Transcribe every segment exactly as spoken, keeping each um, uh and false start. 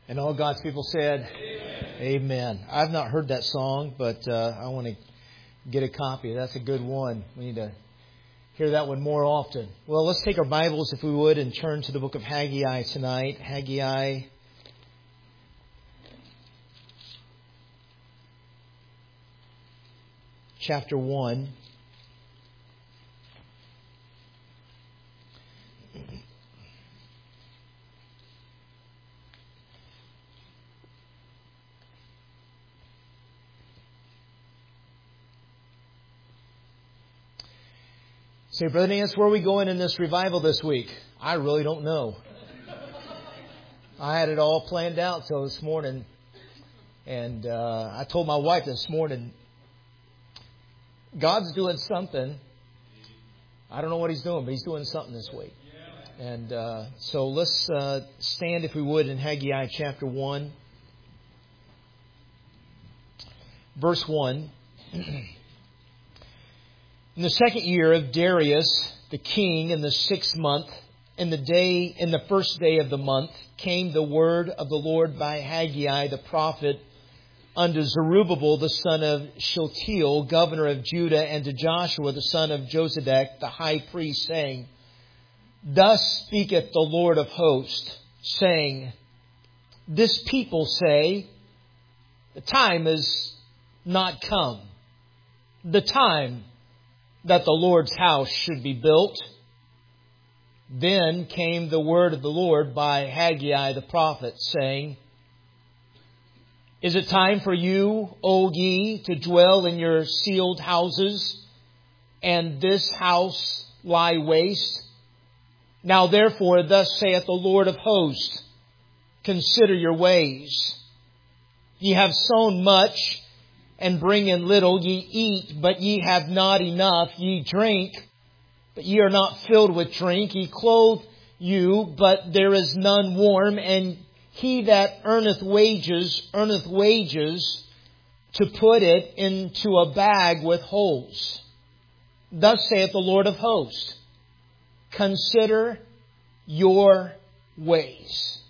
And all God's people said, Amen. Amen. I've not heard that song, but uh, I want to get a copy. That's a good one. We need to hear that one more often. Well, let's take our Bibles, if we would, and turn to the book of Haggai tonight. Haggai chapter one. Say, Brother Nance, where are we going in this revival this week? I really don't know. I had it all planned out till this morning. And uh, I told my wife this morning, God's doing something. I don't know what He's doing, but He's doing something this week. And uh, so let's uh, stand, if we would, in Haggai chapter one. Verse one. In the second year of Darius the king, in the sixth month, in the day, in the first day of the month, came the word of the Lord by Haggai the prophet unto Zerubbabel the son of Shealtiel, governor of Judah, and to Joshua the son of Josedek, the high priest, saying, Thus speaketh the Lord of hosts, saying, This people say, the time is not come, the time that the Lord's house should be built. Then came the word of the Lord by Haggai the prophet, saying, Is it time for you, O ye, to dwell in your sealed houses, and this house lie waste? Now therefore, thus saith the Lord of hosts, Consider your ways. Ye have sown much, and bring in little. Ye eat, but ye have not enough. Ye drink, but ye are not filled with drink. Ye clothe you, but there is none warm. And he that earneth wages, earneth wages to put it into a bag with holes. Thus saith the Lord of hosts, Consider your ways.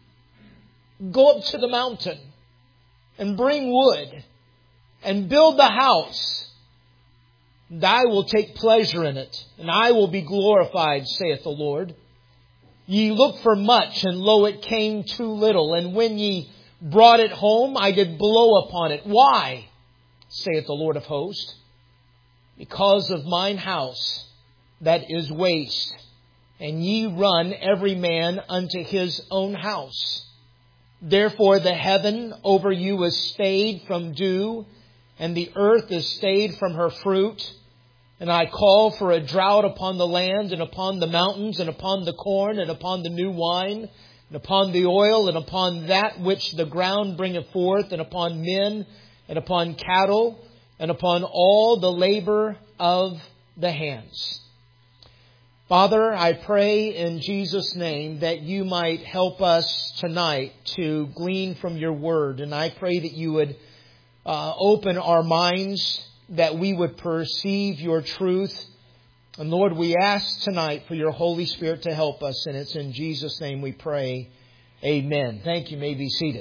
Go up to the mountain and bring wood, and build the house, and I will take pleasure in it, and I will be glorified, saith the Lord. Ye looked for much, and lo, it came too little. And when ye brought it home, I did blow upon it. Why, saith the Lord of hosts? Because of mine house that is waste, and ye run every man unto his own house. Therefore the heaven over you is stayed from dew, and the earth is stayed from her fruit. And I call for a drought upon the land, and upon the mountains, and upon the corn, and upon the new wine, and upon the oil, and upon that which the ground bringeth forth, and upon men, and upon cattle, and upon all the labor of the hands. Father, I pray in Jesus' name that you might help us tonight to glean from your word. And I pray that you would Uh, open our minds, that we would perceive your truth. And Lord, we ask tonight for your Holy Spirit to help us. And it's in Jesus' name we pray. Amen. Thank you. You may be seated.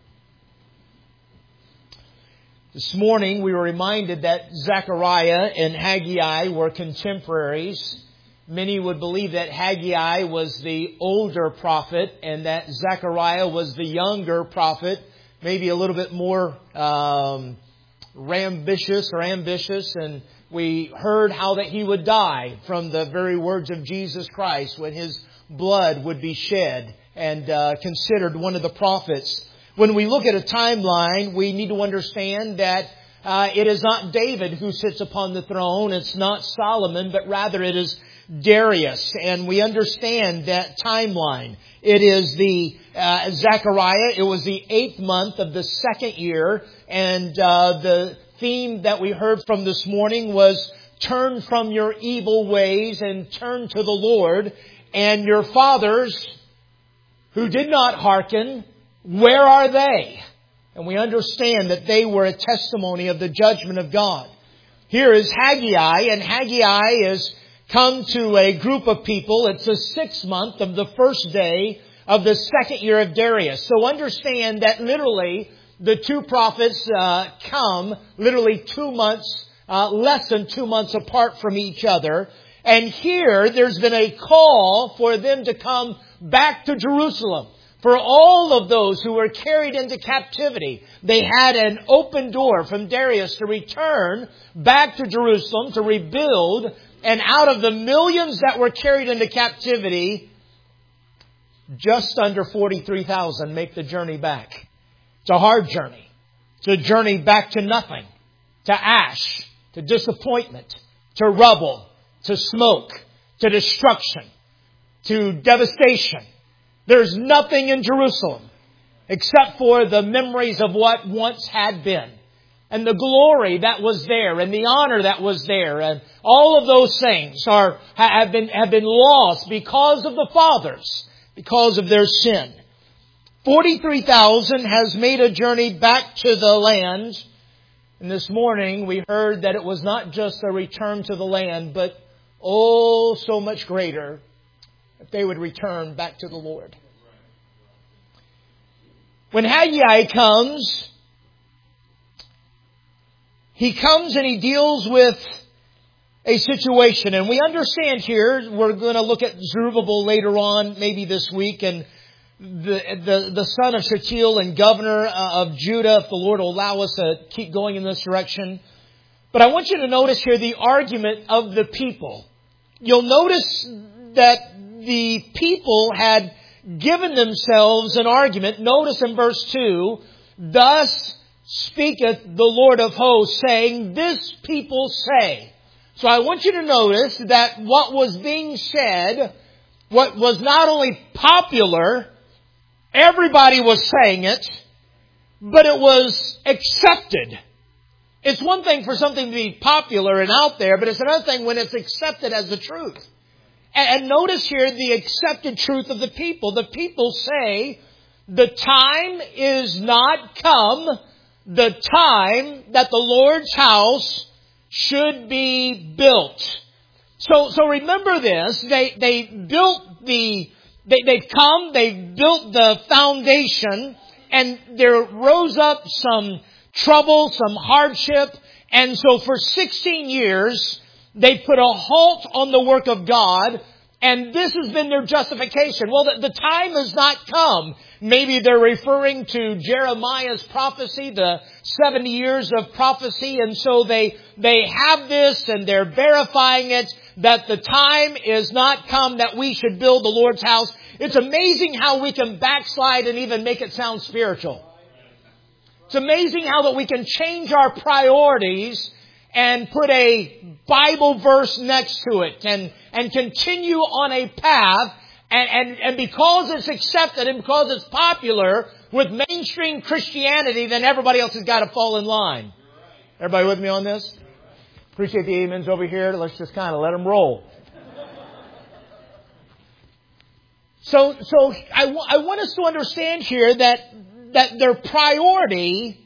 This morning we were reminded that Zechariah and Haggai were contemporaries. Many would believe that Haggai was the older prophet and that Zechariah was the younger prophet. Maybe a little bit more um, rambitious or ambitious. And we heard how that he would die from the very words of Jesus Christ when his blood would be shed, and uh, considered one of the prophets. When we look at a timeline, we need to understand that uh, it is not David who sits upon the throne. It's not Solomon, but rather it is Darius. And we understand that timeline. It is the uh, Zechariah. It was the eighth month of the second year. And uh, the theme that we heard from this morning was, turn from your evil ways and turn to the Lord. And your fathers who did not hearken, where are they? And we understand that they were a testimony of the judgment of God. Here is Haggai, and Haggai is come to a group of people. It's the sixth month of the first day of the second year of Darius. So understand that literally the two prophets uh, come literally two months, uh, less than two months apart from each other. And here there's been a call for them to come back to Jerusalem. For all of those who were carried into captivity, they had an open door from Darius to return back to Jerusalem to rebuild. And out of the millions that were carried into captivity, just under forty-three thousand make the journey back. It's a hard journey. It's a journey back to nothing, to ash, to disappointment, to rubble, to smoke, to destruction, to devastation. There's nothing in Jerusalem except for the memories of what once had been, and the glory that was there, and the honor that was there, and all of those things are have been have been lost because of the fathers, because of their sin. Forty-three thousand has made a journey back to the land, and this morning we heard that it was not just a return to the land, but oh, so much greater, if they would return back to the Lord. When Haggai comes, he comes and he deals with a situation. And we understand here, we're going to look at Zerubbabel later on, maybe this week, and the the, the son of Shealtiel and governor of Judah, if the Lord will allow us to keep going in this direction. But I want you to notice here the argument of the people. You'll notice that the people had given themselves an argument. Notice in verse two, thus speaketh the Lord of hosts, saying, this people say. So I want you to notice that what was being said, what was not only popular, everybody was saying it, but it was accepted. It's one thing for something to be popular and out there, but it's another thing when it's accepted as the truth. And notice here the accepted truth of the people. The people say, the time is not come, the time that the Lord's house should be built. So, so remember this. They, they built the, they, they've come, they've built the foundation, and there rose up some trouble, some hardship. And so for sixteen years, they put a halt on the work of God, and this has been their justification. Well, the, the time has not come. Maybe they're referring to Jeremiah's prophecy, the seventy years of prophecy, and so they they have this and they're verifying it, that the time is not come that we should build the Lord's house. It's amazing how we can backslide and even make it sound spiritual. It's amazing how that we can change our priorities and put a Bible verse next to it and, and continue on a path. And, and, and because it's accepted and because it's popular with mainstream Christianity, then everybody else has got to fall in line. Everybody with me on this? Appreciate the amens over here. Let's just kind of let them roll. So, so I, w- I want us to understand here that, that their priority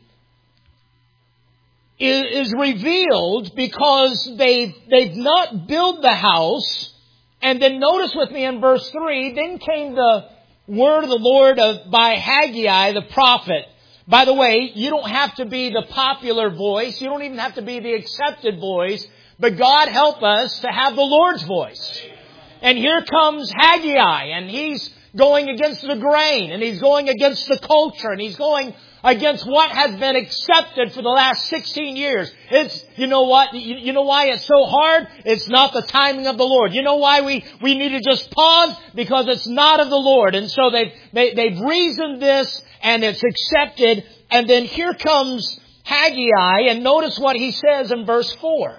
is, is revealed because they've, they've not built the house. And then notice with me in verse three, then came the word of the Lord of, by Haggai the prophet. By the way, you don't have to be the popular voice. You don't even have to be the accepted voice. But God help us to have the Lord's voice. And here comes Haggai, and he's going against the grain, and he's going against the culture, and he's going against what has been accepted for the last sixteen years. It's, you know what, you, you know why it's so hard? It's not the timing of the Lord. You know why we, we need to just pause? Because it's not of the Lord. And so they've, they, they've reasoned this, and it's accepted. And then here comes Haggai, and notice what he says in verse four.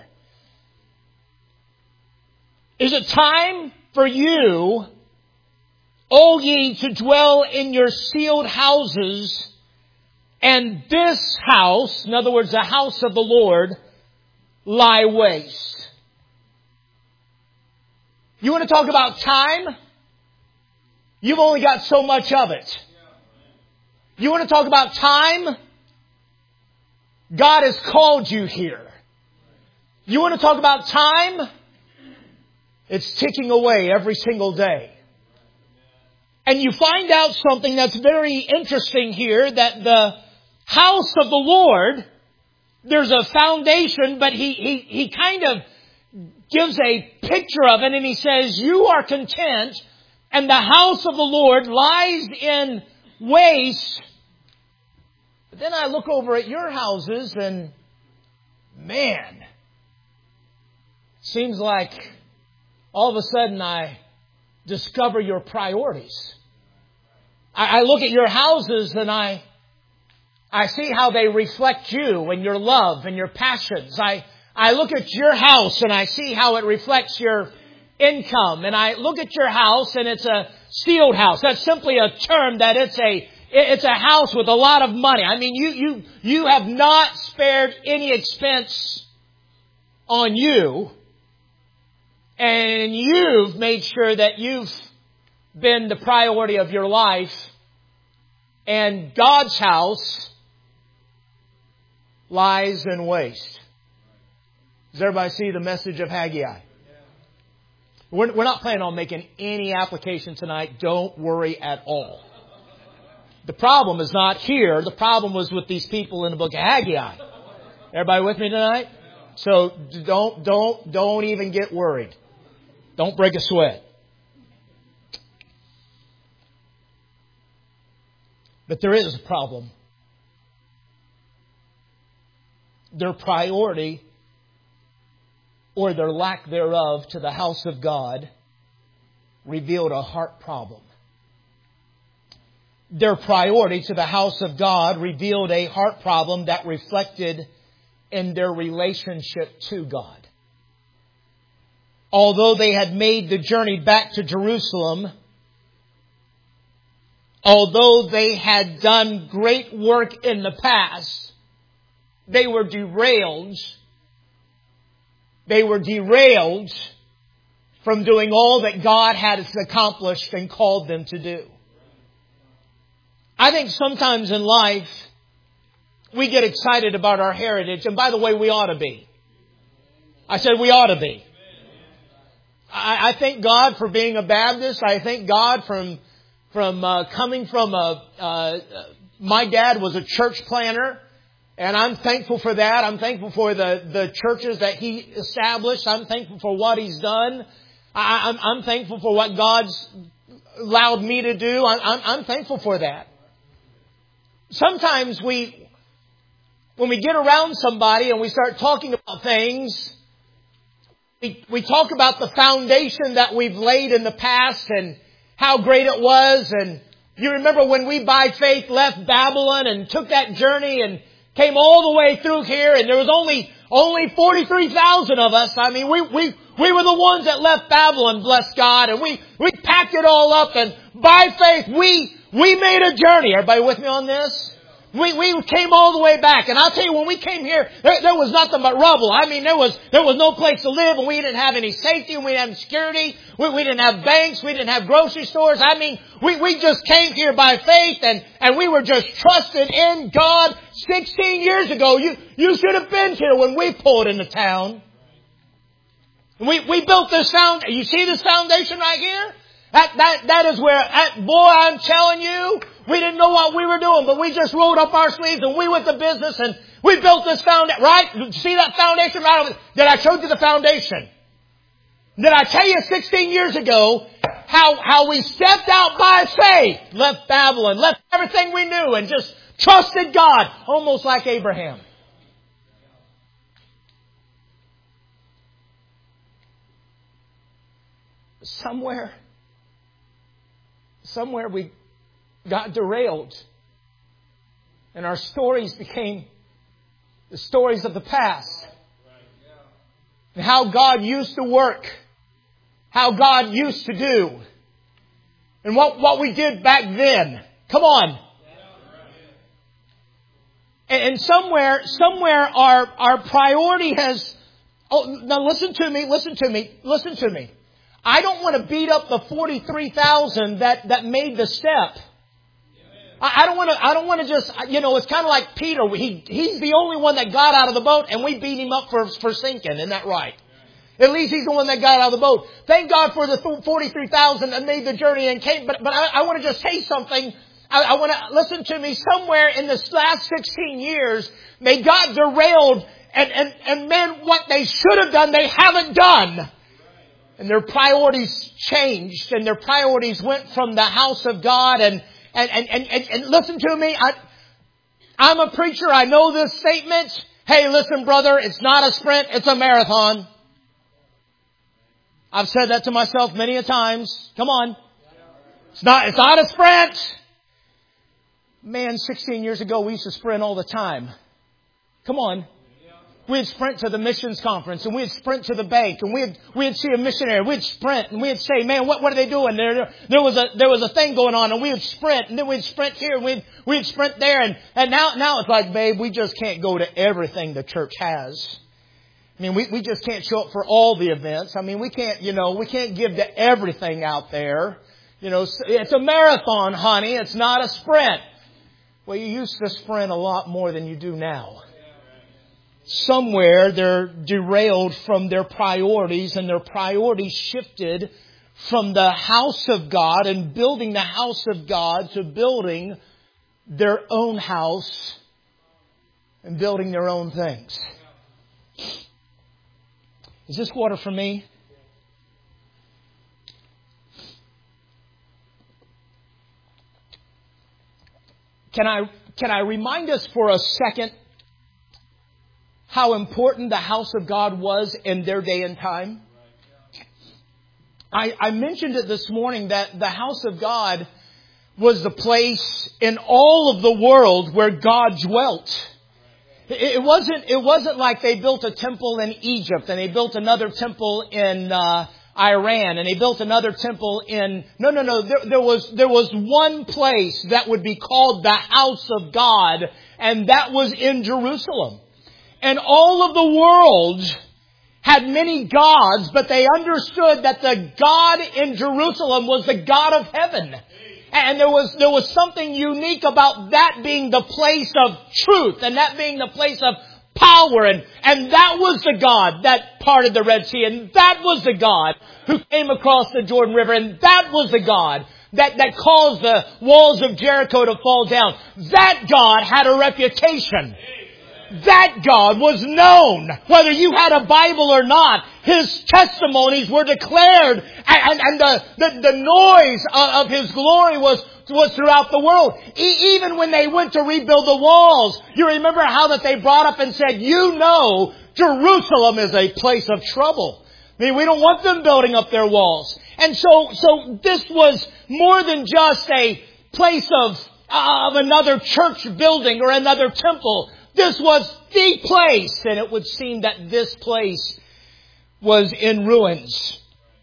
Is it time for you, O ye, to dwell in your sealed houses, and this house, in other words, the house of the Lord, lie waste? You want to talk about time? You've only got so much of it. You want to talk about time? God has called you here. You want to talk about time? It's ticking away every single day. And you find out something that's very interesting here, that the house of the Lord, there's a foundation, but he, he, he kind of gives a picture of it, and he says, you are content, and the house of the Lord lies in waste. But then I look over at your houses, and man, seems like all of a sudden I discover your priorities. I, I look at your houses and I, I see how they reflect you and your love and your passions. I, I look at your house and I see how it reflects your income. And I look at your house and it's a sealed house. That's simply a term that it's a, it's a house with a lot of money. I mean, you, you, you have not spared any expense on you. And you've made sure that you've been the priority of your life. And God's house lies in waste. Does everybody see the message of Haggai? We're, we're not planning on making any application tonight. Don't worry at all. The problem is not here. The problem was with these people in the book of Haggai. Everybody with me tonight? So don't, don't, don't even get worried. Don't break a sweat. But there is a problem. Their priority, or their lack thereof, to the house of God revealed a heart problem. Their priority to the house of God revealed a heart problem that reflected in their relationship to God. Although they had made the journey back to Jerusalem, although they had done great work in the past, they were derailed. They were derailed from doing all that God had accomplished and called them to do. I think sometimes in life, we get excited about our heritage. And by the way, we ought to be. I said we ought to be. I, I thank God for being a Baptist. I thank God from from uh, coming from a... Uh, my dad was a church planter. And I'm thankful for that. I'm thankful for the, the churches that he established. I'm thankful for what he's done. I, I'm, I'm thankful for what God's allowed me to do. I, I'm, I'm thankful for that. Sometimes we, when we get around somebody and we start talking about things, we, we talk about the foundation that we've laid in the past and how great it was. And you remember when we by faith left Babylon and took that journey and came all the way through here, and there was only only forty-three thousand of us. I mean, we we we were the ones that left Babylon, bless God, and we we packed it all up, and by faith we we made a journey. Everybody with me on this? We we came all the way back, and I'll tell you, when we came here, there, there was nothing but rubble. I mean, there was there was no place to live, and we didn't have any safety, and we didn't have security. We, we didn't have banks, we didn't have grocery stores. I mean, we we just came here by faith, and and we were just trusted in God. Sixteen years ago, you you should have been here when we pulled into town. We we built this found. You see this foundation right here? That that that is where. That, boy, I'm telling you. We didn't know what we were doing, but we just rolled up our sleeves and we went to business and we built this foundation. Right? See that foundation right over there? Did I show you the foundation? Did I tell you sixteen years ago how, how we stepped out by faith, left Babylon, left everything we knew and just trusted God, almost like Abraham? Somewhere, somewhere we got derailed. And our stories became the stories of the past. And how God used to work. How God used to do. And what, what we did back then. Come on. And, and somewhere, somewhere our, our priority has... Oh, now listen to me, listen to me, listen to me. I don't want to beat up the forty-three thousand that, that made the step. I don't want to, I don't want to just, you know, it's kind of like Peter. He, he's the only one that got out of the boat and we beat him up for, for sinking. Isn't that right? At least He's the one that got out of the boat. Thank God for the forty-three thousand that made the journey and came. But, but I, I want to just say something. I, I want to listen to me. Somewhere in this last sixteen years, may God derailed and, and, and men, what they should have done, they haven't done. And their priorities changed, and their priorities went from the house of God. And, and, and, and, and, and listen to me. I, I'm a preacher. I know this statement. Hey, listen, brother, it's not a sprint, it's a marathon. I've said that to myself many a times. Come on. It's not, it's not a sprint. Man, sixteen years ago, we used to sprint all the time. Come on. We'd sprint to the missions conference, and we'd sprint to the bank, and we'd, we'd see a missionary. We'd sprint, and we'd say, man, what, what are they doing? There, there was a, there was a thing going on, and we'd sprint, and then we'd sprint here, and we'd, we'd sprint there. And, and now, now it's like, babe, we just can't go to everything the church has. I mean, we, we just can't show up for all the events. I mean, we can't, you know, we can't give to everything out there. You know, it's a marathon, honey. It's not a sprint. Well, you used to sprint a lot more than you do now. Somewhere they're derailed from their priorities, and their priorities shifted from the house of God and building the house of God to building their own house and building their own things. Is this water for me? Can I, can I remind us for a second how important the house of God was in their day and time? I, I mentioned it this morning that the house of God was the place in all of the world where God dwelt. It wasn't, it wasn't like they built a temple in Egypt and they built another temple in uh, Iran and they built another temple in... No, no, no. There, there was, there was one place that would be called the house of God, and that was in Jerusalem. And all of the world had many gods, but they understood that the God in Jerusalem was the God of heaven. And there was, there was something unique about that being the place of truth and that being the place of power. And, and that was the God that parted the Red Sea. And that was the God who came across the Jordan River. And that was the God that, that caused the walls of Jericho to fall down. That God had a reputation. That God was known. Whether you had a Bible or not, His testimonies were declared, and, and the, the, the noise of His glory was, was throughout the world. E- even when they went to rebuild the walls, you remember how that they brought up and said, you know, Jerusalem is a place of trouble. I mean, we don't want them building up their walls. And so, so this was more than just a place of, of another church building or another temple. This was the place, and it would seem that this place was in ruins.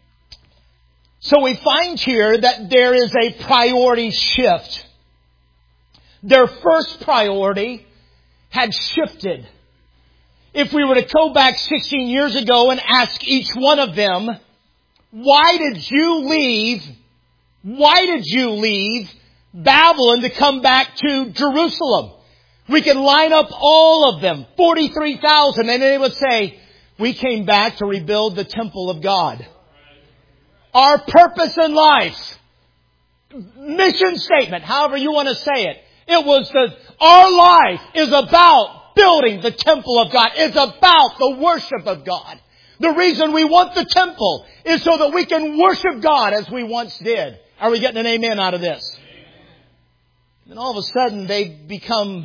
So we find here that there is a priority shift. Their first priority had shifted. If we were to go back sixteen years ago and ask each one of them, why did you leave, why did you leave Babylon to come back to Jerusalem? We can line up all of them, forty-three thousand, and they would say, we came back to rebuild the temple of God. Our purpose in life, mission statement, however you want to say it, it was that our life is about building the temple of God. It's about the worship of God. The reason we want the temple is so that we can worship God as we once did. Are we getting an amen out of this? Then all of a sudden they become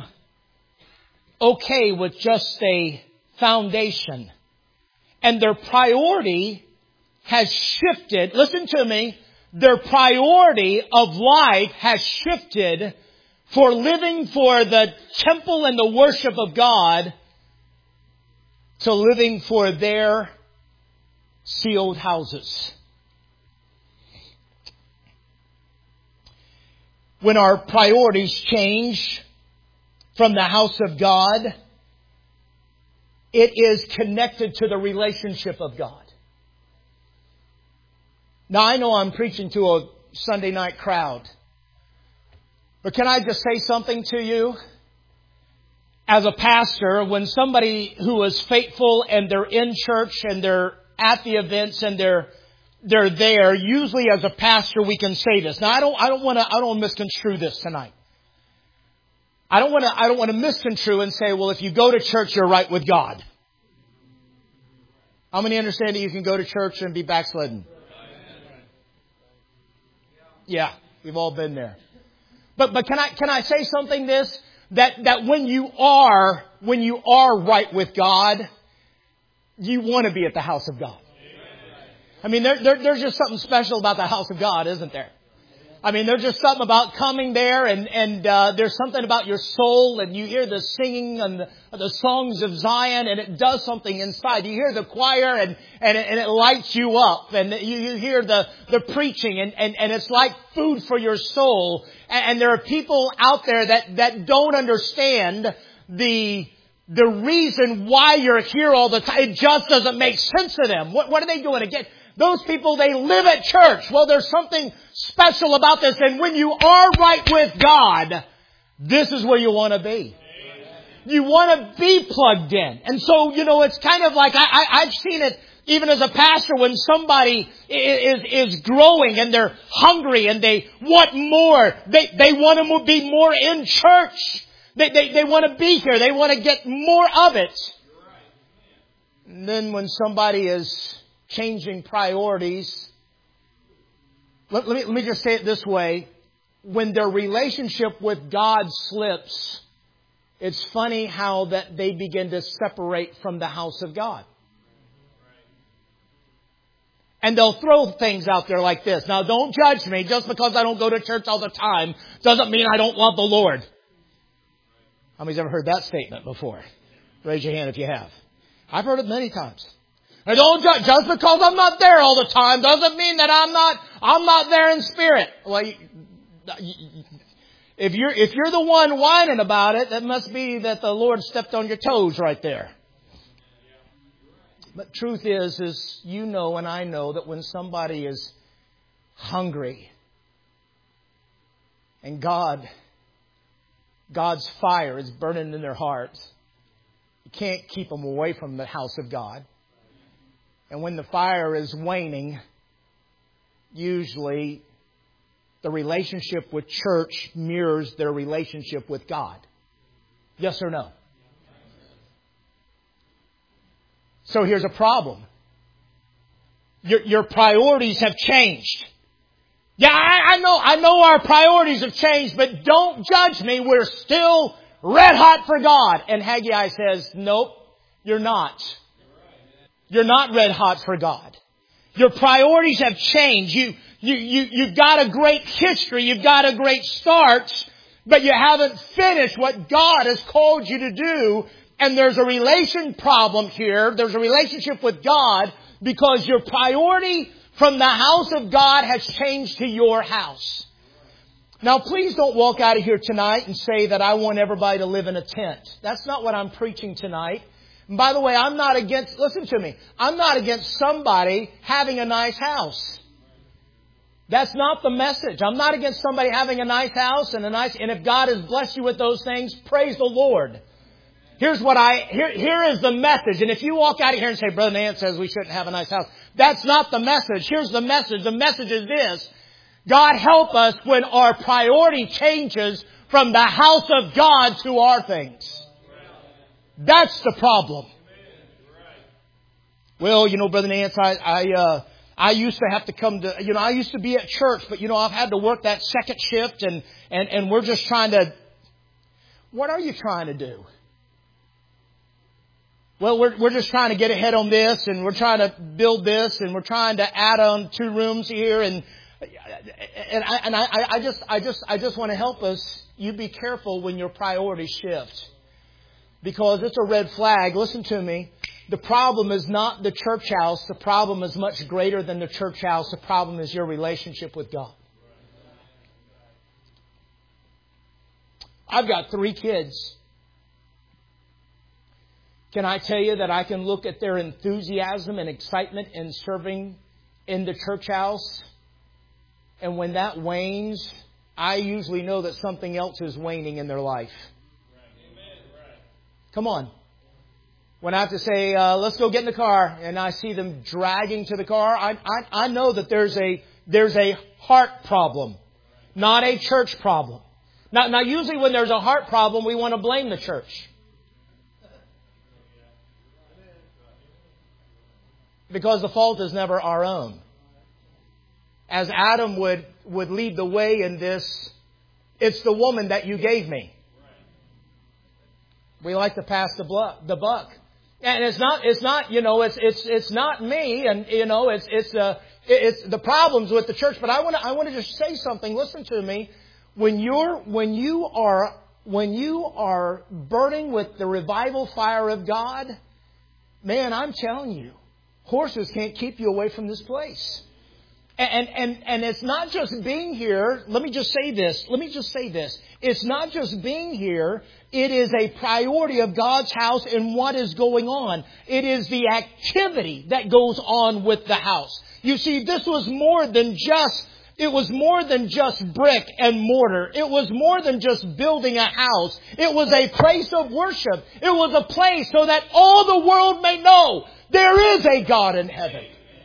okay with just a foundation. And their priority has shifted. Listen to me. Their priority of life has shifted for living for the temple and the worship of God to living for their sealed houses. When our priorities change from the house of God, it is connected to the relationship of God. Now, I know I'm preaching to a Sunday night crowd, but can I just say something to you? As a pastor, when somebody who is faithful and they're in church and they're at the events and they're they're there, usually as a pastor we can say this. Now I don't I don't want to I don't want to misconstrue this tonight. I don't want to I don't want to misconstrue and say, well, if you go to church, you're right with God. How many understand that you can go to church and be backslidden? Yeah, we've all been there. But but can I can I say something this that that when you are when you are right with God, you want to be at the house of God. I mean, there, there there's just something special about the house of God, isn't there? I mean, there's just something about coming there, and and uh, there's something about your soul, and you hear the singing and the, the songs of Zion, and it does something inside. You hear the choir, and and it, and it lights you up, and you, you hear the the preaching, and, and and it's like food for your soul. And, and there are people out there that that don't understand the the reason why you're here all the time. It just doesn't make sense to them. What what are they doing again? Those people, they live at church. Well, there's something special about this. And when you are right with God, this is where you want to be. You want to be plugged in. And so, you know, it's kind of like, I, I, I've seen it even as a pastor when somebody is, is growing and they're hungry and they want more. They, they want to be more in church. They, they, they want to be here. They want to get more of it. And then when somebody is changing priorities. Let, let me let me just say it this way. When their relationship with God slips, it's funny how that they begin to separate from the house of God. And they'll throw things out there like this. Now, don't judge me. Just because I don't go to church all the time doesn't mean I don't love the Lord. How many's ever heard that statement before? Raise your hand if you have. I've heard it many times. I don't judge. Just because I'm not there all the time doesn't mean that I'm not, I'm not there in spirit. Well, you, you, if you're, if you're the one whining about it, that must be that the Lord stepped on your toes right there. But truth is, is you know and I know that when somebody is hungry and God, God's fire is burning in their hearts, you can't keep them away from the house of God. And when the fire is waning, usually the relationship with church mirrors their relationship with God. Yes or no? So here's a problem. Your, your priorities have changed. Yeah, I, I know, I know our priorities have changed, but don't judge me. We're still red hot for God. And Haggai says, nope, you're not. You're not red hot for God. Your priorities have changed. You, you, you, you've got a great history. You've got a great start, but you haven't finished what God has called you to do. And there's a relation problem here. There's a relationship with God because your priority from the house of God has changed to your house. Now, please don't walk out of here tonight and say that I want everybody to live in a tent. That's not what I'm preaching tonight. And by the way, I'm not against, listen to me, I'm not against somebody having a nice house. That's not the message. I'm not against somebody having a nice house and a nice, and if God has blessed you with those things, praise the Lord. Here's what I, here, here is the message. And if you walk out of here and say, Brother Nance says we shouldn't have a nice house, that's not the message. Here's the message. The message is this. God help us when our priority changes from the house of God to our things. That's the problem. Well, you know, Brother Nance, I, I, uh, I used to have to come to, you know, I used to be at church, but you know, I've had to work that second shift and, and, and we're just trying to, what are you trying to do? Well, we're, we're just trying to get ahead on this and we're trying to build this and we're trying to add on two rooms here and, and I, and I, I just, I just, I just want to help us. You be careful when your priorities shift. Because it's a red flag. Listen to me. The problem is not the church house. The problem is much greater than the church house. The problem is your relationship with God. I've got three kids. Can I tell you that I can look at their enthusiasm and excitement in serving in the church house? And when that wanes, I usually know that something else is waning in their life. Come on. When I have to say, uh, let's go get in the car, and I see them dragging to the car, I, I, I know that there's a, there's a heart problem, not a church problem. Now, now, usually when there's a heart problem, we want to blame the church. Because the fault is never our own. As Adam would, would lead the way in this, it's the woman that you gave me. We like to pass the, bluck, the buck. And it's not, it's not, you know, it's, it's, it's not me, and, you know, it's, it's, uh, it's the problems with the church. But I want to, I want to just say something. Listen to me. When you're, when you are, when you are burning with the revival fire of God, man, I'm telling you, horses can't keep you away from this place. And, and, and it's not just being here. Let me just say this. Let me just say this. It's not just being here. It is a priority of God's house and what is going on. It is the activity that goes on with the house. You see, this was more than just, it was more than just brick and mortar. It was more than just building a house. It was a place of worship. It was a place so that all the world may know there is a God in heaven.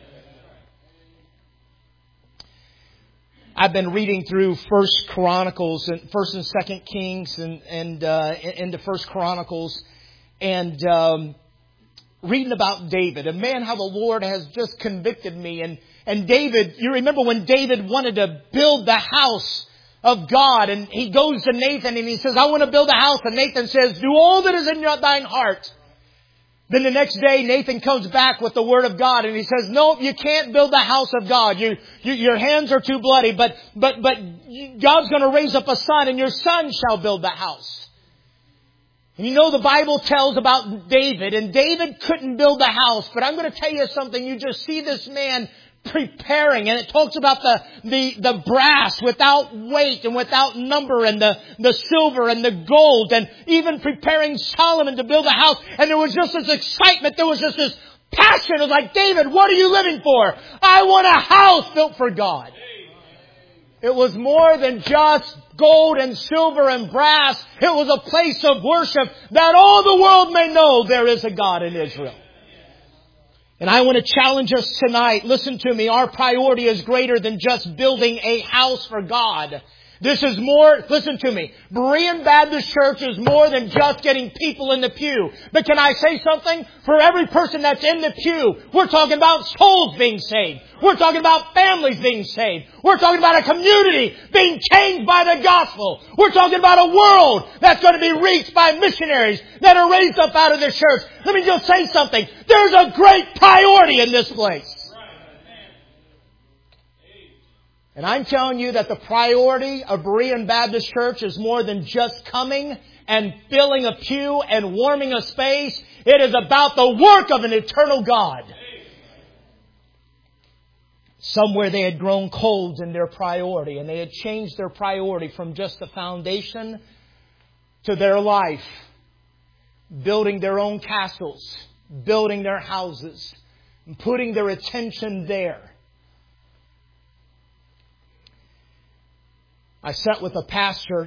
I've been reading through First Chronicles and First and Second Kings and and uh, into First Chronicles, and um, reading about David. And man, how the Lord has just convicted me. And and David, you remember when David wanted to build the house of God, and he goes to Nathan and he says, "I want to build a house." And Nathan says, "Do all that is in your, thine heart." Then the next day, Nathan comes back with the word of God, and he says, "No, you can't build the house of God. You, you, your hands are too bloody, but, but, but God's going to raise up a son, and your son shall build the house." And you know, the Bible tells about David, and David couldn't build the house, but I'm going to tell you something. You just see this man preparing, and it talks about the, the, the brass without weight and without number, and the, the silver and the gold, and even preparing Solomon to build a house. And there was just this excitement. There was just this passion. It was like, "David, what are you living for?" "I want a house built for God." It was more than just gold and silver and brass. It was a place of worship that all the world may know there is a God in Israel. And I want to challenge us tonight. Listen to me. Our priority is greater than just building a house for God. This is more, listen to me, Berean Baptist Church is more than just getting people in the pew. But can I say something? For every person that's in the pew, we're talking about souls being saved. We're talking about families being saved. We're talking about a community being changed by the gospel. We're talking about a world that's going to be reached by missionaries that are raised up out of the church. Let me just say something. There's a great priority in this place. And I'm telling you that the priority of Berean Baptist Church is more than just coming and filling a pew and warming a space. It is about the work of an eternal God. Somewhere they had grown cold in their priority, and they had changed their priority from just the foundation to their life. Building their own castles, building their houses, and putting their attention there. I sat with a pastor,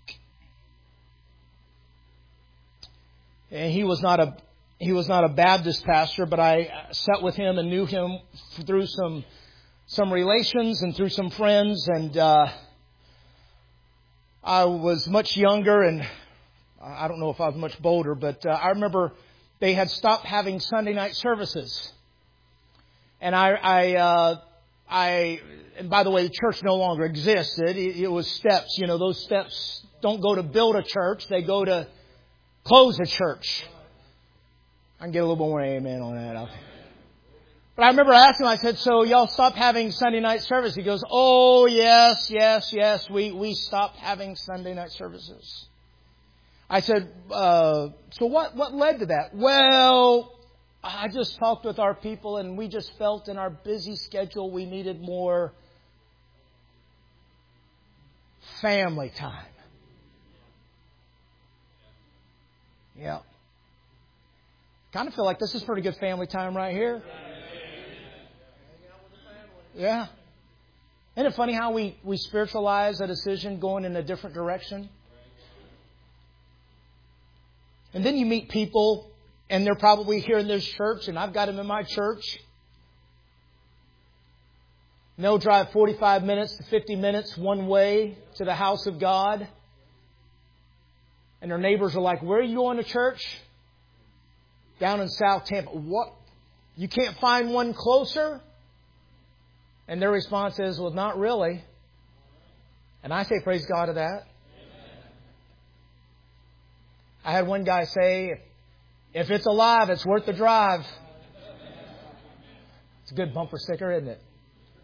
and he was not a he was not a Baptist pastor, but I sat with him and knew him through some some relations and through some friends, and uh, I was much younger, and I don't know if I was much bolder, but uh, I remember they had stopped having Sunday night services, and I. I uh, I, and by the way, the church no longer existed. It, it was steps. You know, those steps don't go to build a church. They go to close a church. I can get a little more amen on that. But I remember asking him, I said, "So y'all stopped having Sunday night service?" He goes, "Oh, yes, yes, yes. We, we stopped having Sunday night services." I said, uh, "So what, what led to that?" "Well, I just talked with our people, and we just felt in our busy schedule we needed more family time." Yeah. Kind of feel like this is pretty good family time right here. Yeah. Isn't it funny how we, we spiritualize a decision going in a different direction? And then you meet people, And they're probably here in this church, and I've got them in my church. And they'll drive forty-five minutes to fifty minutes one way to the house of God. And their neighbors are like, where are you going to church? Down in South Tampa. What? You can't find one closer? And their response is, well, not really. And I say, praise God to that. I had one guy say, if it's alive, it's worth the drive. It's a good bumper sticker, isn't it?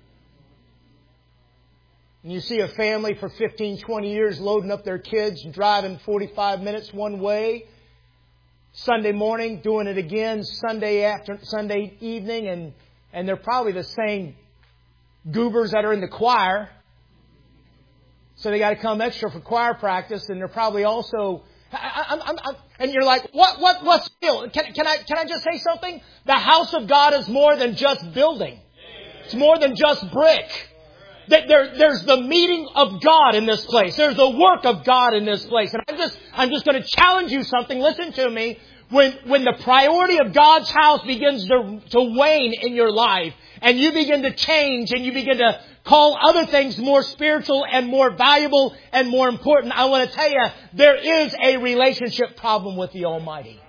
And you see a family for fifteen, twenty years loading up their kids, driving forty-five minutes one way. Sunday morning, doing it again Sunday after Sunday evening, and, and they're probably the same goobers that are in the choir. So they got to come extra for choir practice, and they're probably also. I, I'm, I'm, I'm, and you're like, what? What? What's still? Can, can I? Can I just say something? The house of God is more than just building. It's more than just brick. There, there's the meeting of God in this place. There's the work of God in this place. And I'm just, I'm just going to challenge you something. Listen to me. When, when the priority of God's house begins to, to wane in your life, and you begin to change, and you begin to call other things more spiritual and more valuable and more important, I want to tell you, there is a relationship problem with the Almighty.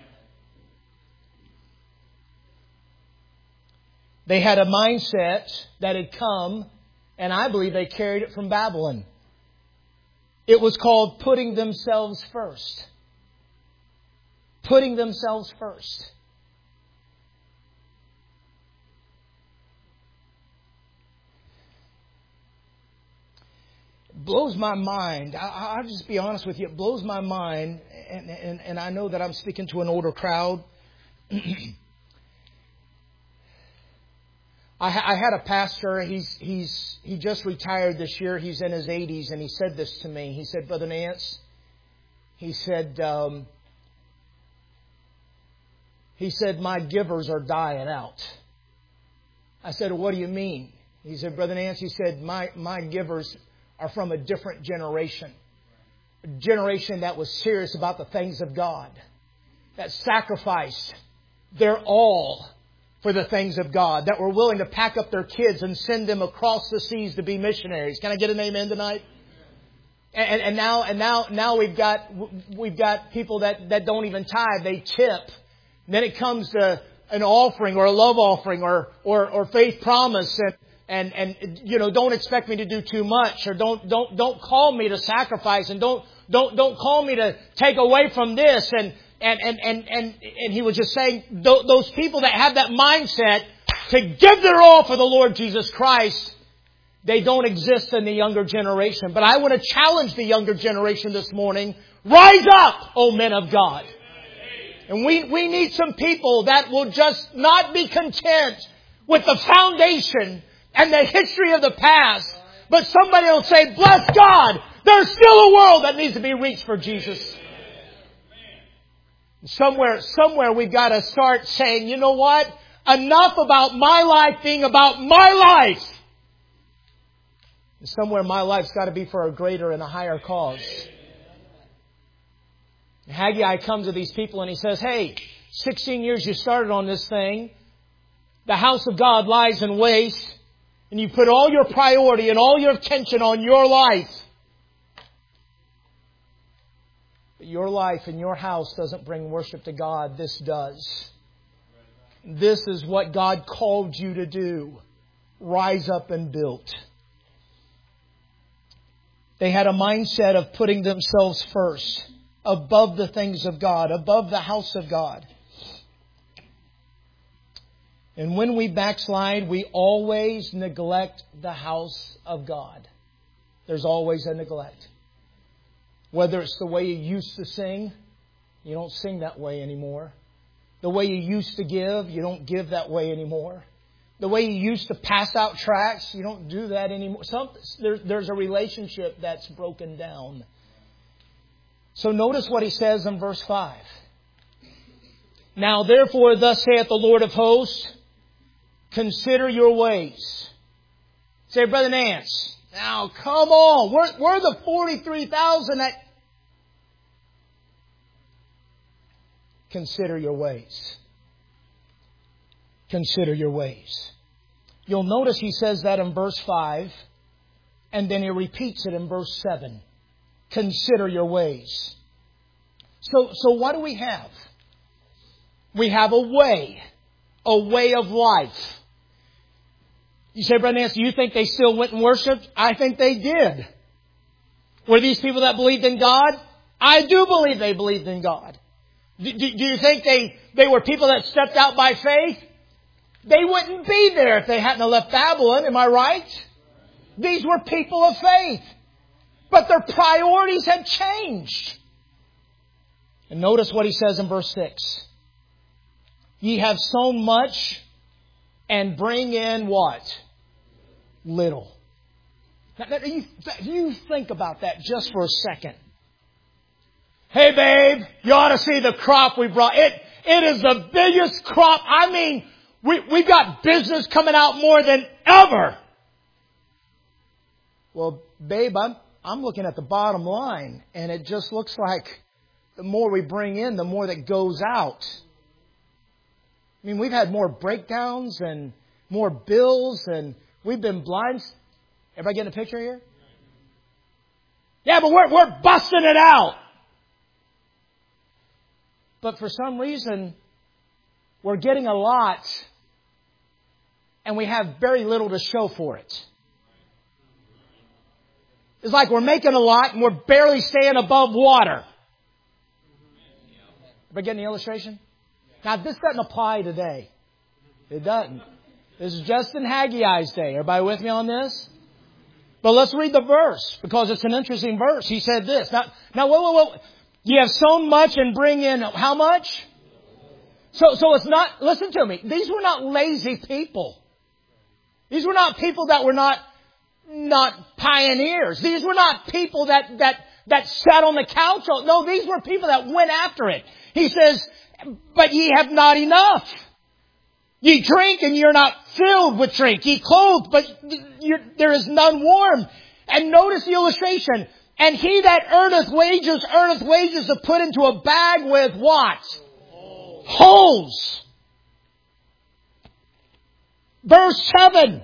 They had a mindset that had come, and I believe they carried it from Babylon. It was called putting themselves first. Putting themselves first. It blows my mind. I, I'll just be honest with you. It blows my mind, and, and, and I know that I'm speaking to an older crowd. I, I had a pastor. He's he's he just retired this year. He's in his eighties, and he said this to me. He said, Brother Nance, he said, um, he said, my givers are dying out. I said, well, what do you mean? He said, Brother Nance, he said, my my givers are from a different generation, a generation that was serious about the things of God, that sacrificed their all for the things of God, that were willing to pack up their kids and send them across the seas to be missionaries. Can I get an amen tonight? And, and now, and now, now we've got we've got people that, that don't even tithe; they tip. And then it comes to an offering or a love offering or or, or faith promise, and, and and you know, don't expect me to do too much, or don't don't don't call me to sacrifice, and don't don't don't call me to take away from this. And And, and, and, and, and he was just saying, those people that have that mindset to give their all for the Lord Jesus Christ, they don't exist in the younger generation. But I want to challenge the younger generation this morning. Rise up, O men of God. And we, we need some people that will just not be content with the foundation and the history of the past. But somebody will say, bless God, there's still a world that needs to be reached for Jesus. Somewhere, somewhere we've got to start saying, you know what? Enough about my life being about my life. Somewhere my life's got to be for a greater and a higher cause. Haggai comes to these people and he says, hey, sixteen years you started on this thing. The house of God lies in waste. And you put all your priority and all your attention on your life. Your life and your house doesn't bring worship to God. This does. This is what God called you to do. Rise up and build. They had a mindset of putting themselves first, above the things of God, above the house of God. And when we backslide, we always neglect the house of God. There's always a neglect. Whether it's the way you used to sing, you don't sing that way anymore. The way you used to give, you don't give that way anymore. The way you used to pass out tracts, you don't do that anymore. Some, there, there's a relationship that's broken down. So notice what he says in verse five. Now therefore, thus saith the Lord of hosts, consider your ways. Say, Brother Nance, now come on. We're, we're the forty-three thousand that... consider your ways. Consider your ways. You'll notice he says that in verse five, and then he repeats it in verse seven. Consider your ways. So, so what do we have? We have a way. A way of life. You say, Brother Nancy, you think they still went and worshiped? I think they did. Were these people that believed in God? I do believe they believed in God. Do, do, do you think they, they were people that stepped out by faith? They wouldn't be there if they hadn't left Babylon, am I right? These were people of faith. But their priorities had changed. And notice what he says in verse six. Ye have sown much and bring in what? Little. Now, now, you, you think about that just for a second. Hey, babe, you ought to see the crop we brought. It, it is the biggest crop. I mean, we, we've got business coming out more than ever. Well, babe, I'm, I'm looking at the bottom line, and it just looks like the more we bring in, the more that goes out. I mean, we've had more breakdowns and more bills, and we've been blind. Everybody getting a picture here? Yeah, but we're, we're busting it out. But for some reason, we're getting a lot, and we have very little to show for it. It's like we're making a lot, and we're barely staying above water. Everybody getting the illustration? Now, this doesn't apply today. It doesn't. This is just in Haggai's day. Everybody with me on this? But let's read the verse, because it's an interesting verse. He said this. Now, now, whoa, whoa, whoa. You have sown much and bring in how much? So, so it's not, listen to me. These were not lazy people. These were not people that were not, not pioneers. These were not people that, that, that sat on the couch. No, these were people that went after it. He says, but ye have not enough. Ye drink and you're not filled with drink. Ye clothe, but you're, there is none warm. And notice the illustration. And he that earneth wages, earneth wages to put into a bag with what? Holes. Holes. Verse seven.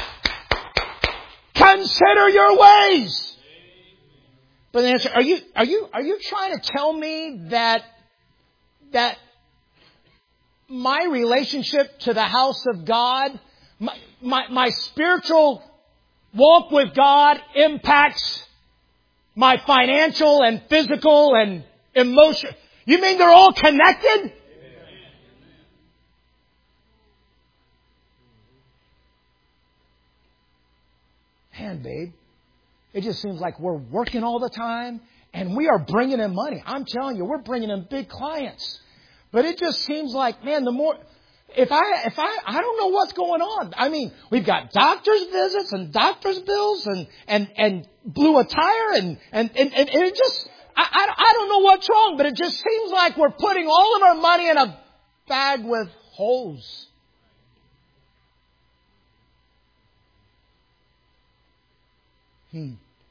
Consider your ways. But the answer, are you, are you, are you trying to tell me that, that my relationship to the house of God, my, my, my spiritual walk with God impacts my financial and physical and emotion? You mean they're all connected? Man, babe, it just seems like we're working all the time and we are bringing in money. I'm telling you, we're bringing in big clients. But it just seems like, man, the more, if I, if I, I don't know what's going on. I mean, we've got doctor's visits and doctor's bills and, and, and blue attire and, and, and, and it just, I, I, I don't know what's wrong, but it just seems like we're putting all of our money in a bag with holes. Hmm.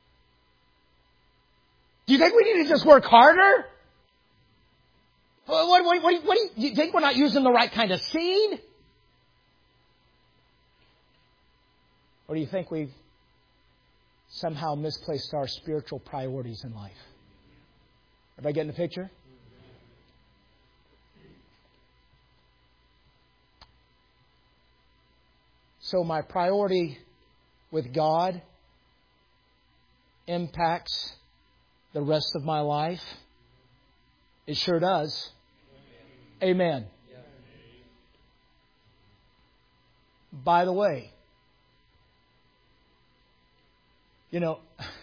Do you think we need to just work harder? What, what, what, what, what do you, you think we're not using the right kind of seed? Or do you think we've somehow misplaced our spiritual priorities in life? Everybody getting the picture? So my priority with God impacts the rest of my life. It sure does. Amen. By the way, you know,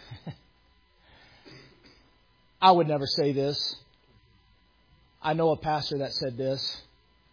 I would never say this. I know a pastor that said this.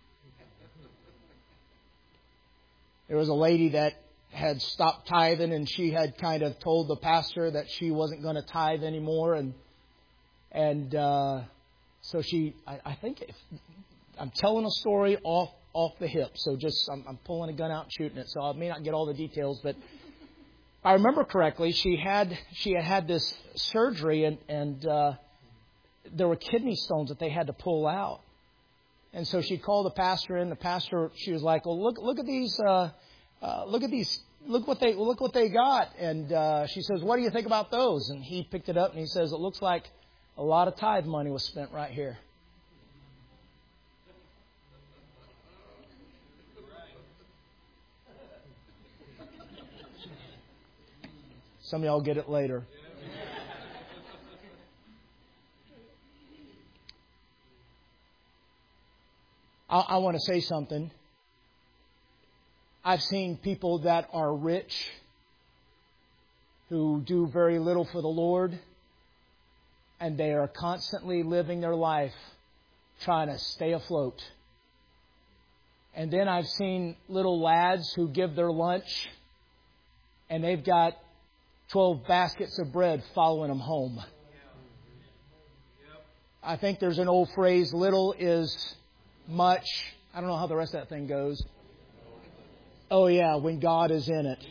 There was a lady that had stopped tithing, and she had kind of told the pastor that she wasn't going to tithe anymore, and and uh, so she, I, I think, if, I'm telling a story off off the hip, so just I'm, I'm pulling a gun out and shooting it, so I may not get all the details, but if I remember correctly, she had she had had this surgery, and and uh, there were kidney stones that they had to pull out, And so she called the pastor in. The pastor, she was like, "Well, look, look at these, uh, uh, look at these, look what they, look what they got." And uh, she says, "What do you think about those?" And he picked it up and he says, "It looks like a lot of tithe money was spent right here." Some of y'all get it later. I, I want to say something. I've seen people that are rich who do very little for the Lord, and they are constantly living their life trying to stay afloat. And then I've seen little lads who give their lunch, and they've got twelve baskets of bread following them home. I think there's an old phrase, little is much. I don't know how the rest of that thing goes. Oh yeah, when God is in it.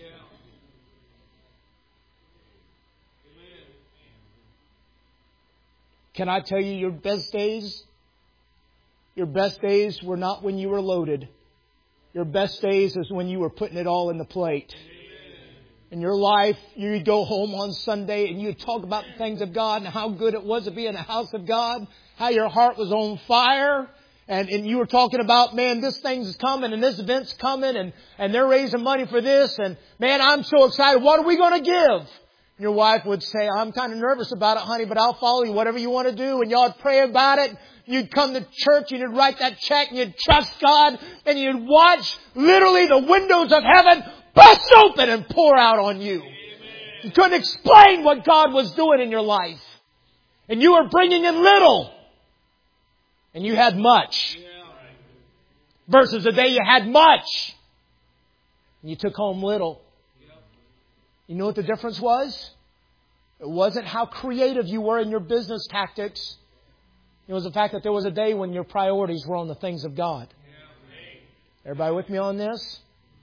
Can I tell you your best days? Your best days were not when you were loaded. Your best days is when you were putting it all in the plate. In your life, you'd go home on Sunday and you'd talk about the things of God and how good it was to be in the house of God, how your heart was on fire. And, and you were talking about, man, this thing's coming and this event's coming and, and they're raising money for this. And man, I'm so excited. What are we going to give? Your wife would say, I'm kind of nervous about it, honey, but I'll follow you, whatever you want to do. And y'all would pray about it. You'd come to church and you'd write that check and you'd trust God and you'd watch literally the windows of heaven bust open and pour out on you. You couldn't explain what God was doing in your life. And you were bringing in little. And you had much. Versus the day you had much. And you took home little. You know what the difference was? It wasn't how creative you were in your business tactics. It was the fact that there was a day when your priorities were on the things of God. Everybody with me on this?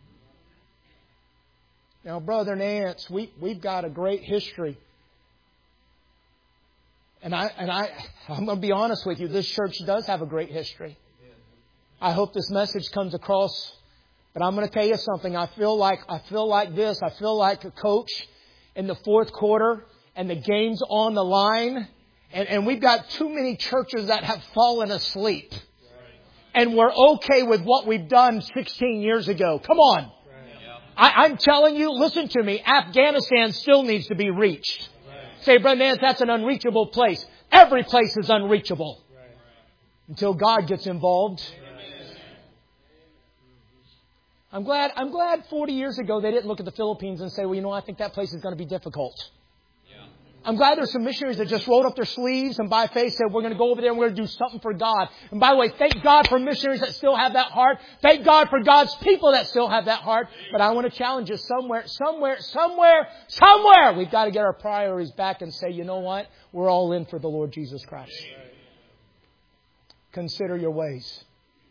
Now, brother and aunts, we, we've got a great history. And I, and I, I'm going to be honest with you, this church does have a great history. I hope this message comes across. But I'm going to tell you something. I feel like, I feel like this. I feel like a coach in the fourth quarter and the game's on the line. And, and we've got too many churches that have fallen asleep. And we're okay with what we've done sixteen years ago. Come on. I, I'm telling you, listen to me. Afghanistan still needs to be reached. Right. Say, Brother Nance, that's an unreachable place. Every place is unreachable. Right. Until God gets involved. Right. I'm glad, I'm glad forty years ago they didn't look at the Philippines and say, well, you know, I think that place is going to be difficult. I'm glad there's some missionaries that just rolled up their sleeves and by faith said, we're going to go over there and we're going to do something for God. And by the way, thank God for missionaries that still have that heart. Thank God for God's people that still have that heart. But I want to challenge you somewhere, somewhere, somewhere, somewhere. We've got to get our priorities back and say, you know what? We're all in for the Lord Jesus Christ. Consider your ways.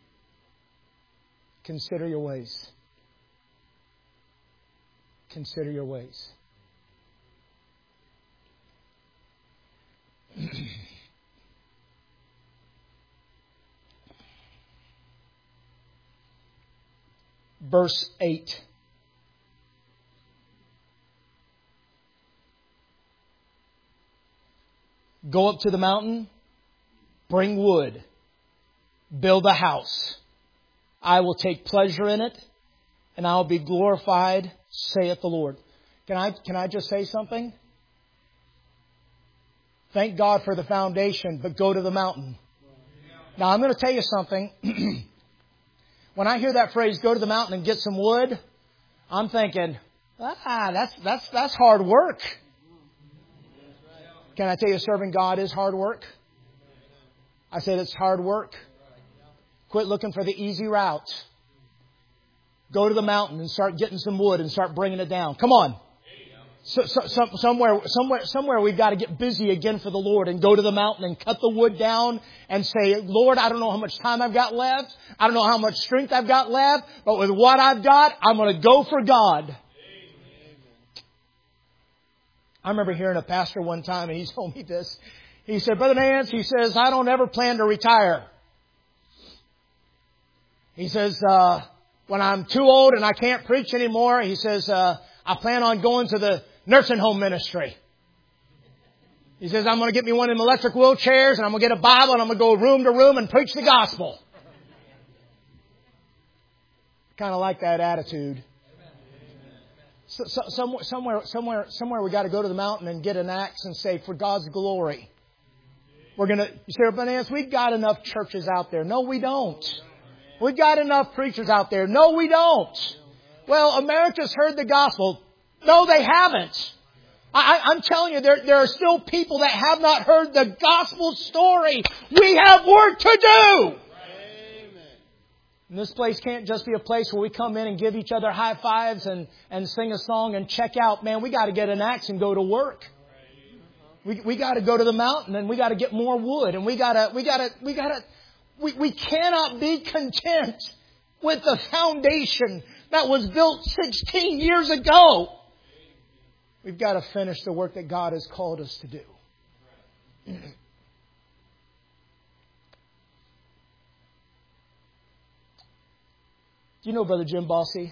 Consider your ways. Consider your ways. Verse eight. Go up to the mountain, bring wood, build a house. I will take pleasure in it, and I will be glorified, saith the Lord. Can I, can I just say something? Thank God for the foundation, but go to the mountain. Now, I'm going to tell you something. When I hear that phrase, go to the mountain and get some wood, I'm thinking, ah, that's, that's, that's hard work. Can I tell you, serving God is hard work? I said it's hard work. Quit looking for the easy route. Go to the mountain and start getting some wood and start bringing it down. Come on. So, so, so, somewhere, somewhere, somewhere we've got to get busy again for the Lord and go to the mountain and cut the wood down and say, Lord, I don't know how much time I've got left. I don't know how much strength I've got left, but with what I've got, I'm going to go for God. I remember hearing a pastor one time and he told me this. He said, Brother Nance, he says, I don't ever plan to retire. He says, uh, when I'm too old and I can't preach anymore, he says, uh, I plan on going to the nursing home ministry. He says, I'm going to get me one of them electric wheelchairs and I'm going to get a Bible and I'm going to go room to room and preach the gospel. Kind of like that attitude. So, so, somewhere, somewhere, somewhere, somewhere we got to go to the mountain and get an axe and say, for God's glory. We're going to, you say, but Nance, we've got enough churches out there. No, we don't. We've got enough preachers out there. No, we don't. Well, America's heard the gospel. No, they haven't. I, I'm telling you, there, there are still people that have not heard the gospel story. We have work to do. And this place can't just be a place where we come in and give each other high fives and, and sing a song and check out. Man, we got to get an axe and go to work. We we got to go to the mountain and we got to get more wood and we got to we got to we got to we we cannot be content with the foundation that was built sixteen years ago. We've got to finish the work that God has called us to do. Do you know Brother Jim Bossy?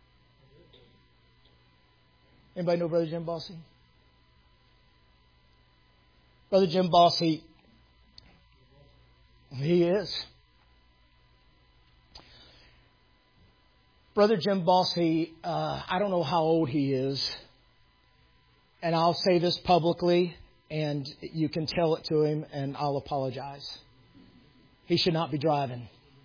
Anybody know Brother Jim Bossy? Brother Jim Bossy, he is. Brother Jim Bossy, uh, I don't know how old he is. And I'll say this publicly, and you can tell it to him, and I'll apologize. He should not be driving.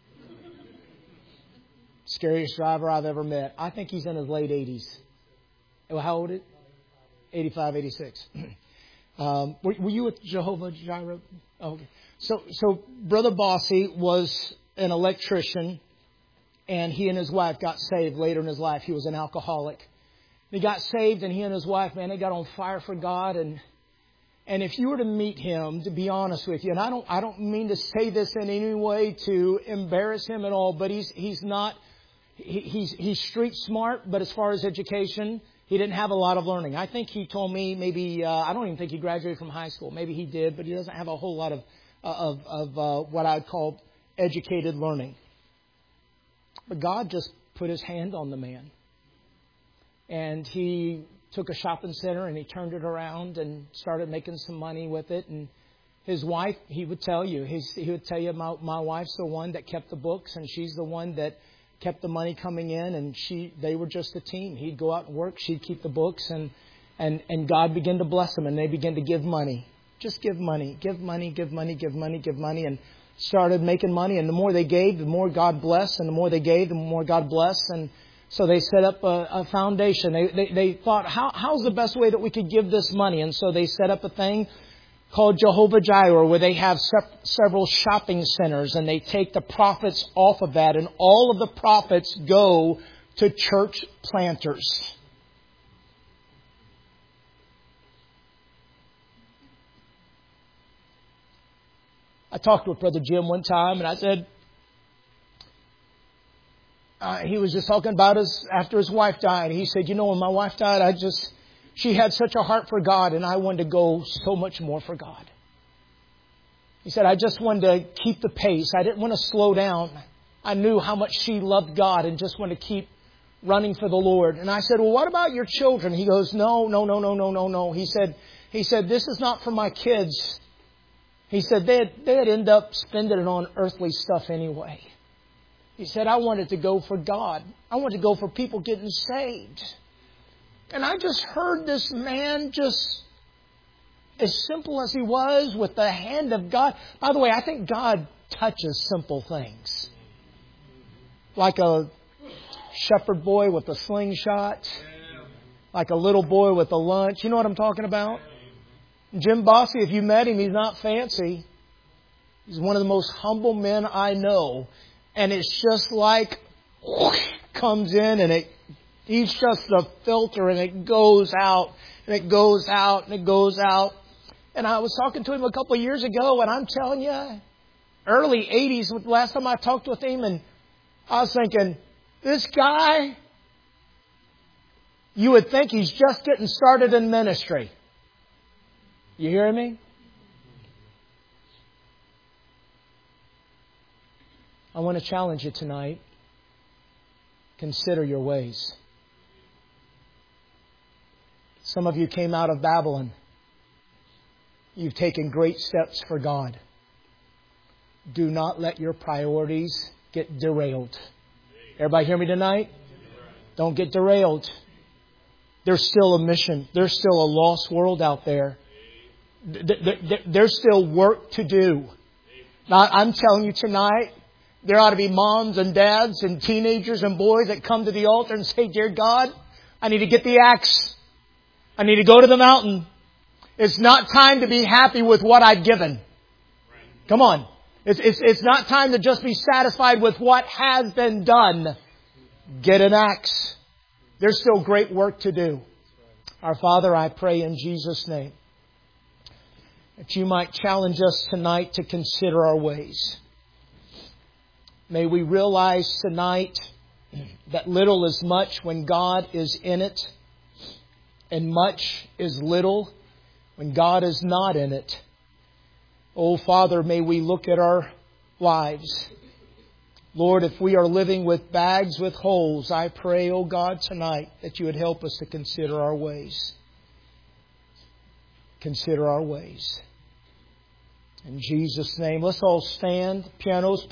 Scariest driver I've ever met. I think he's in his late eighties. Well, how old is it? eighty-five, eighty-six. Um, were, were you with Jehovah Jireh? Oh, okay. So, so Brother Bossy was an electrician, and he and his wife got saved later in his life. He was an alcoholic. He got saved, and he and his wife, man, they got on fire for God. And and if you were to meet him, to be honest with you, and I don't I don't mean to say this in any way to embarrass him at all, but he's he's not he, he's he's street smart, but as far as education, he didn't have a lot of learning. I think he told me maybe, uh, I don't even think he graduated from high school. Maybe he did, but he doesn't have a whole lot of, uh, of, of uh, what I'd call educated learning. But God just put his hand on the man. And he took a shopping center and he turned it around and started making some money with it. And his wife, he would tell you, he's, he would tell you, my, my wife's the one that kept the books and she's the one that kept the money coming in, and she they were just a team. He'd go out and work, she'd keep the books, and and and God began to bless them, and they began to give money. Just give money, give money, give money, give money, give money, and started making money. And the more they gave, the more God blessed, and the more they gave, the more God blessed. And so they set up a, a foundation. They, they they thought, how how's the best way that we could give this money? And so they set up a thing called Jehovah Jireh, where they have se- several shopping centers, and they take the profits off of that, and all of the profits go to church planters. I talked with Brother Jim one time, and I said, uh, he was just talking about his, after his wife died. He said, you know, when my wife died, I just... She had such a heart for God, and I wanted to go so much more for God. He said, I just wanted to keep the pace. I didn't want to slow down. I knew how much she loved God and just wanted to keep running for the Lord. And I said, well, what about your children? He goes, no, no, no, no, no, no, no. He said, he said, this is not for my kids. He said, they'd, they'd end up spending it on earthly stuff anyway. He said, I wanted to go for God. I wanted to go for people getting saved. And I just heard this man, just as simple as he was, with the hand of God. By the way, I think God touches simple things. Like a shepherd boy with a slingshot. Like a little boy with a lunch. You know what I'm talking about? Jim Bossy, if you met him, he's not fancy. He's one of the most humble men I know. And it's just like, comes in and it He's just a filter, and it goes out, and it goes out, and it goes out. And I was talking to him a couple of years ago, and I'm telling you, early eighties, last time I talked with him, and I was thinking, this guy, you would think he's just getting started in ministry. You hearing me? I want to challenge you tonight. Consider your ways. Some of you came out of Babylon. You've taken great steps for God. Do not let your priorities get derailed. Everybody hear me tonight? Don't get derailed. There's still a mission. There's still a lost world out there. There's still work to do. Now, I'm telling you tonight, there ought to be moms and dads and teenagers and boys that come to the altar and say, Dear God, I need to get the axe. I need to go to the mountain. It's not time to be happy with what I've given. Come on. It's, it's, it's not time to just be satisfied with what has been done. Get an axe. There's still great work to do. Our Father, I pray in Jesus' name that You might challenge us tonight to consider our ways. May we realize tonight that little is much when God is in it, and much is little when God is not in it. Oh, Father, may we look at our lives. Lord, if we are living with bags with holes, I pray, oh God, tonight that You would help us to consider our ways. Consider our ways. In Jesus' name, let's all stand. Pianos.